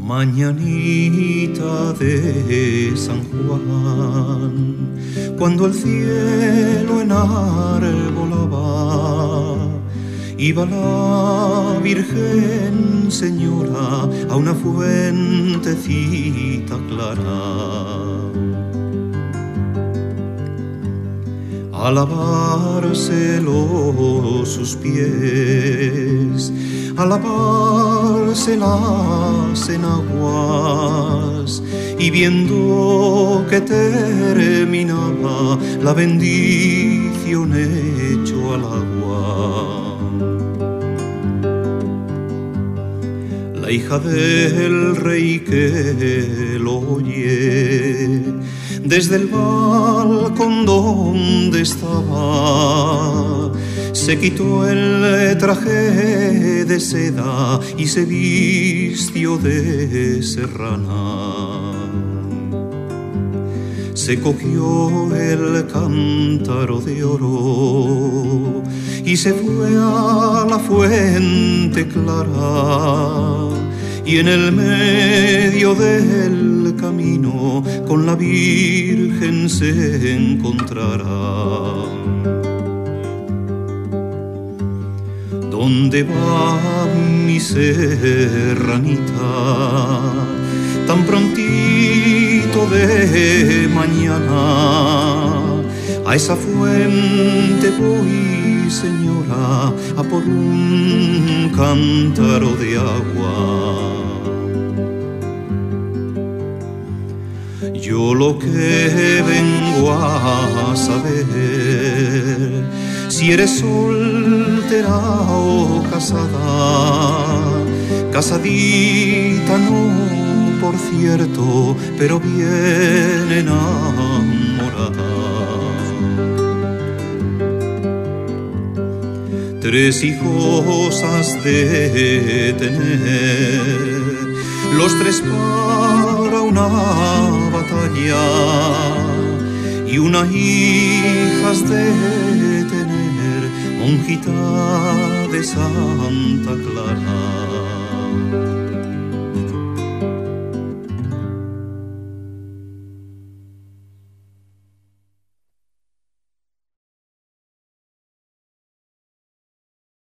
Mañanita de San Juan, cuando el cielo enarbolaba, iba la Virgen Señora a una fuentecita clara a lavárselo sus pies, a lavarse las enaguas, y viendo que terminaba la bendición hecho al agua, la hija del rey que lo oye desde el balcón donde estaba, se quitó el traje de seda y se vistió de serrana. Se cogió el cántaro de oro y se fue a la fuente clara, y en el medio del camino con la Virgen se encontrará. ¿Dónde va mi serranita tan prontito de mañana? A esa fuente voy, señora, a por un cántaro de agua. Yo lo que vengo a saber, si eres soltera o casada, casadita no, por cierto, pero bien enamorada. 3 hijos has de tener, los 3 para una batalla, y una hija has de tener, monjita de Santa Clara.